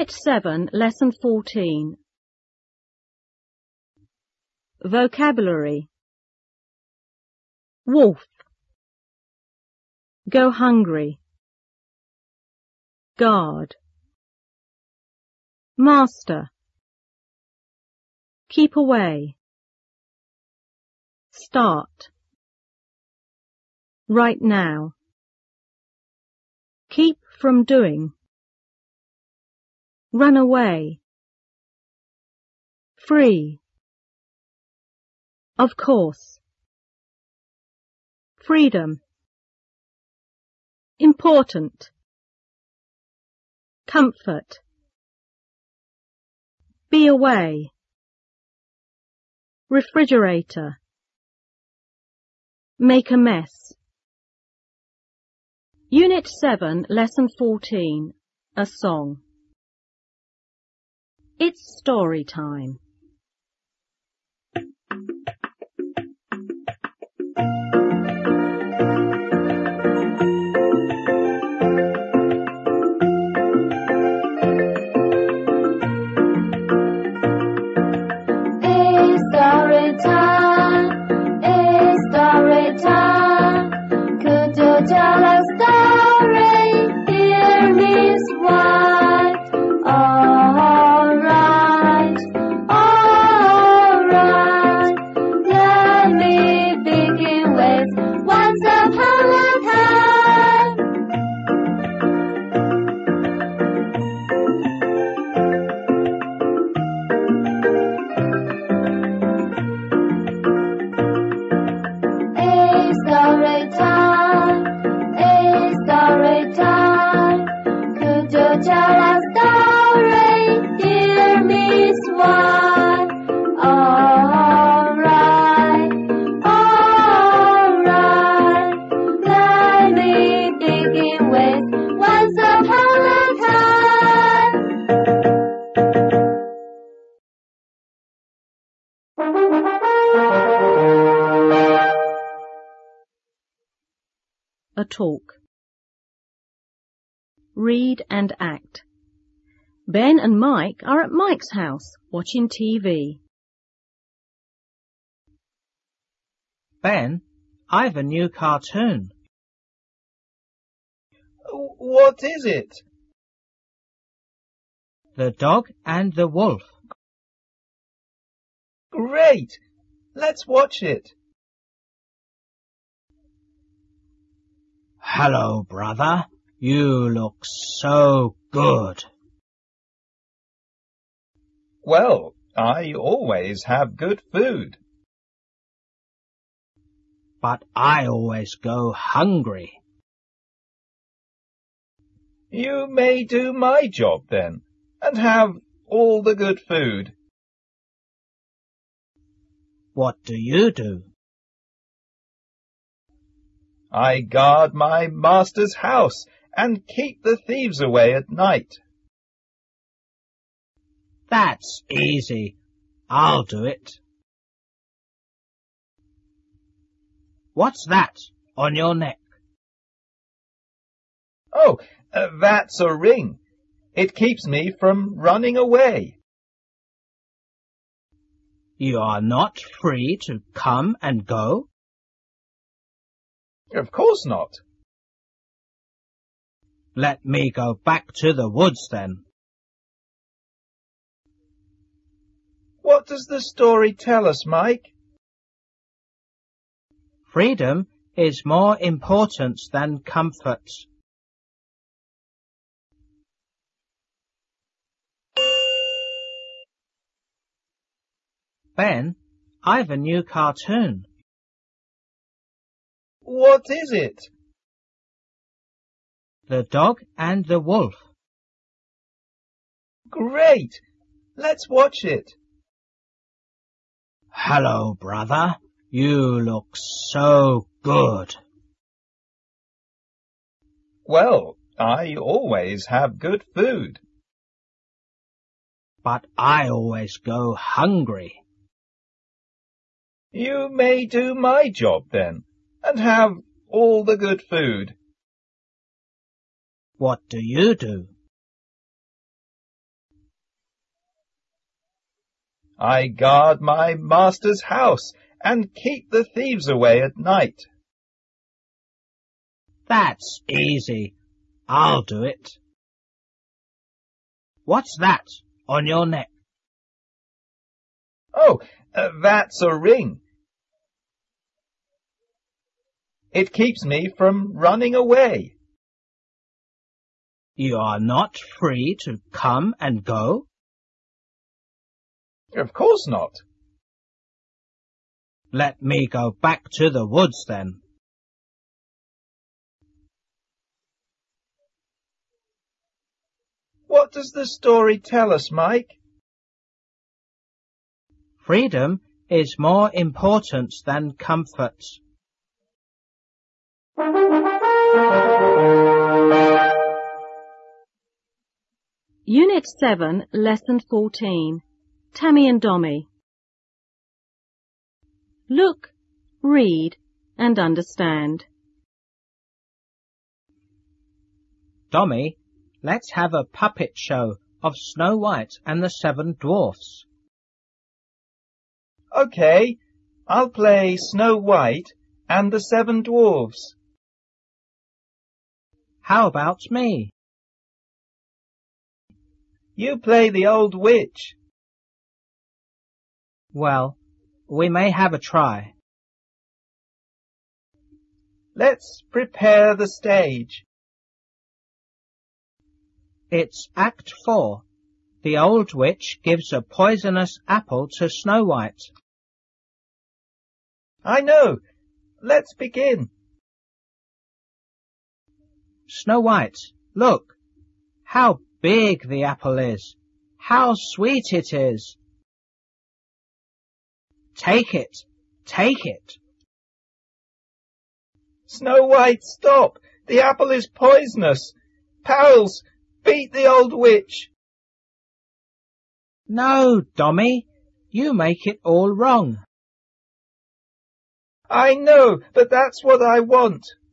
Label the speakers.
Speaker 1: Unit 7, Lesson 14. Vocabulary. Wolf. Go hungry. Guard. Master. Keep away. Start. Right now. Keep from doing. Run away. Free. Of course. Freedom. Important. Comfort. Be away. Refrigerator. Make a mess. Unit 7, Lesson 14. A song. It's story time.
Speaker 2: Tell a story, dear Miss White. All right. Let me begin with once upon a time. A story time. Story time. Could you tell a story, dear Miss White? All right. Let me begin with once upon a time.
Speaker 1: A talk. Read and act. Ben and Mike are at Mike's house watching TV.
Speaker 3: Ben, I've a new cartoon.
Speaker 4: What is it?
Speaker 3: The Dog and the Wolf.
Speaker 4: Great! Let's watch it.
Speaker 3: Hello, brother. You look so good.
Speaker 4: Well, I always have good food.
Speaker 3: But I always go hungry.
Speaker 4: You may do my job then, and have all the good food.
Speaker 3: What do you do?
Speaker 4: I guard my master's house and keep the thieves away at night.
Speaker 3: That's easy. I'll do it. What's that on your neck?
Speaker 4: Oh, that's a ring. It keeps me from running away.
Speaker 3: You are not free to come and go?
Speaker 4: Of course not.
Speaker 3: Let me go back to the woods then.
Speaker 4: What does the story tell us, Mike?
Speaker 3: Freedom is more important than comfort. Ben, I've a new cartoon.
Speaker 4: What is it?
Speaker 3: The Dog and the Wolf.
Speaker 4: Great! Let's watch it.
Speaker 3: Hello, brother. You look so good.
Speaker 4: Well, I always have good food.
Speaker 3: But I always go hungry.
Speaker 4: You may do my job then, and have all the good food.
Speaker 3: What do you do?
Speaker 4: I guard my master's house and keep the thieves away at night.
Speaker 3: That's easy. I'll do it. What's that on your neck?
Speaker 4: Oh, that's a ring. It keeps me from running away.
Speaker 3: You are not free to come and go?
Speaker 4: Of course not.
Speaker 3: Let me go back to the woods then.
Speaker 4: What does the story tell us, Mike?
Speaker 3: Freedom is more important than comfort.
Speaker 1: Unit 7, Lesson 14. Tammy and Dommy. Look, read, and understand.
Speaker 3: Dommy, let's have a puppet show of Snow White and the 7 Dwarfs.
Speaker 4: Okay, I'll play Snow White and the 7 Dwarfs.
Speaker 3: How about me?
Speaker 4: You play the Old Witch.
Speaker 3: Well, we may have a try.
Speaker 4: Let's prepare the stage.
Speaker 3: It's Act 4. The Old Witch gives a poisonous apple to Snow White.
Speaker 4: I know. Let's begin.
Speaker 3: Snow White, look. How big the apple is. How sweet it is. Take it. Take it.
Speaker 4: Snow White, stop! The apple is poisonous. Pals, beat the Old Witch.
Speaker 3: No, Dommy, you make it all wrong.
Speaker 4: I know, but that's what I want.